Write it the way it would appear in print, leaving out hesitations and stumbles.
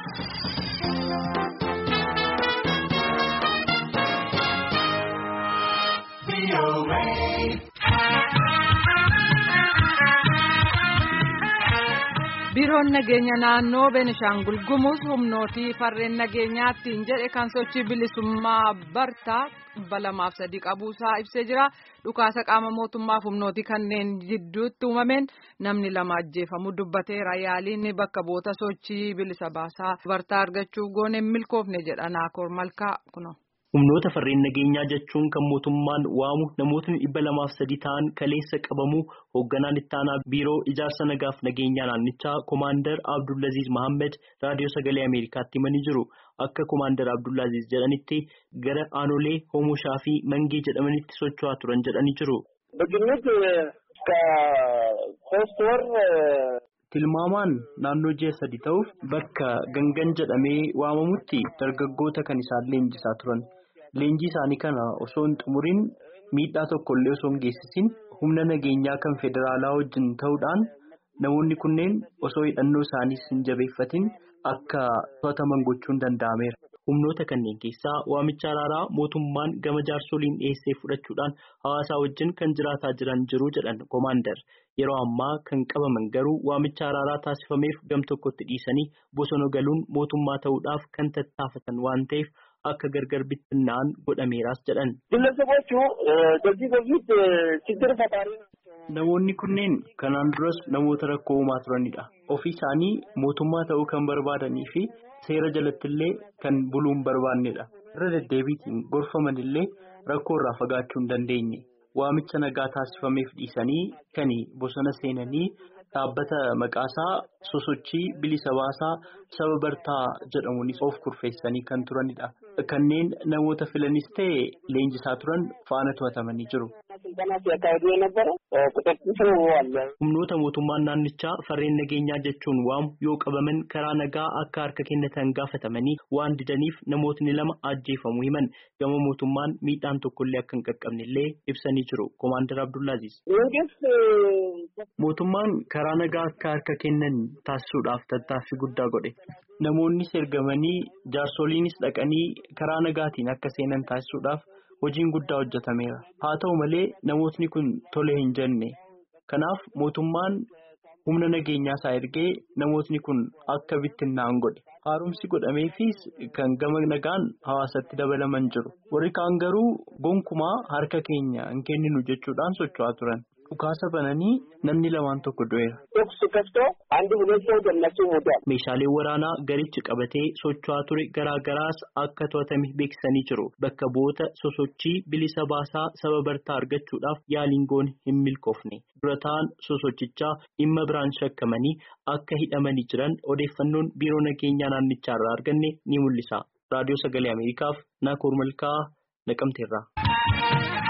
Biiroon nageenya naannoo Beenishaangul Gumuz humnootii farreen nageenyaattiin jedhe kan sochii bilisummaa bartaa 203 qabuusaa ibsee jira. Dhukaasa qaama mootummaaf humnootii kanneen jidduutti uumameen namni 2 ajjeefamuu dubbateera. Yaaliin bakka bu'oota sochii bilisa baasaa bartaa argachuuf goone milkoofne jedha Naakoor Malkaa kuno. Humnoota farreen nageenyaa jechuun kan mootummaan waamu namootni 203 ta'an kaleessa qabamu hoogganaan itti aanaa biiroo ijaarsa nagaaf nageenyaa naannichaa Komaander Abdullaziz Mohammed raadiyoo sagalee Ameerikaatti himanii jiru. Akka Komaander Abdullaziz jedhanitti gara aanolee Hoomoshaa fi Mangee jedhamanitti socho'aa turan jedhanii jiru. Tilmaamaan naannoo ji'a 3 ta'uuf bakka gangan jedhamee waamamutti dargaggoota kan isaan leenjisaa turan. Leenjii isaanii kana osoo hin xumuriin miidhaa tokkollee osoo hin geessisin humna nageenyaa kan federaalaa wajjin ta'uudhaan namoonni kunneen osoo hidhannoo isaaniis hin jabeeffatin akka to'ataman gochuun danda'ameera. Humnoota kanneen keessaa waamicha araaraa mootummaan gama jaarsoliin dhiyeessee fudhachuudhaan hawaasaa wajjin kan jiraataa jiran jiru jedhan Komaander. Yeroo ammaa kan qabaman garuu waamicha araaraa taasifameef gam tokkotti dhiisanii bosona galuun mootummaa ta'uudhaaf kan tattaafatan waan ta'eef akka gargar bittinna'an godhameeraas jedhan. Namoonni kunneen kanaan duras namoota rakkoo uumaa turanidha. Ofii isaanii mootummaa ta'uu kan barbaadanii fi seera jalatti illee kan buluu hin barbaannedha. Irra deddeebiitiin gorfaman illee rakkoo irraa fagaachuu hin dandeenye. Waamicha nagaa taasifameef dhiisanii kan bosona seenanii dhaabbata maqaasaa sosochii bilisa baasaa saba bartaa jedhamuunis of kurfeessanii kan turanidha. Kanneen namoota filanis ta'e leenjisaa turan faana to'atamanii jiru. Humnoota mootummaan naannichaa farreen nageenyaa jechuun waamu yoo qabaman karaa nagaa akka harka kennatan gaafatamanii waan didaniif namootni 2 ajjeefamuu himan. Gama mootummaan miidhaan tokkollee akka hin qaqqabnellee ibsanii jiru. Komaander Abdullaziz. Mootummaan karaa nagaa akka harka kennan taasisuudhaaf tattaaffii guddaa godhe. Namoonnis ergamanii jaarsoliinis dhaqanii karaa nagaatiin akka seenan taasisuudhaaf hojiin guddaa hojjetameera. Haa ta'u malee namootni kun tole hin jenne. Kanaaf mootummaan humna nageenyaa isaa ergee namootni kun akka bittinnaa'an godhe. Haaromsi godhameefis kan gama nagaan hawaasatti dabalaman jiru. Warri kaan garuu gonkumaa harka keenya hin kenninu jechuudhaan socho'aa turan. Dhukaasa bananii namni 2 du'eera. Meeshaalee waraanaa garichi qabatee socho'aa ture garaagaraas akka to'atame beeksisanii jiru. Bakka bu'oota sosochii bilisa baasaa saba bartaa argachuudhaaf yaaliin goone hin milkoofne. Dura ta'an sosochichaa dhimma biraan shakkamanii akka hidhamanii jiran odeeffannoon biiroo nageenyaa naannichaa irraa arganne ni mul'isa. Raadiyoo sagalee Ameerikaaf Naakoor Malkaa Naqamteerraa.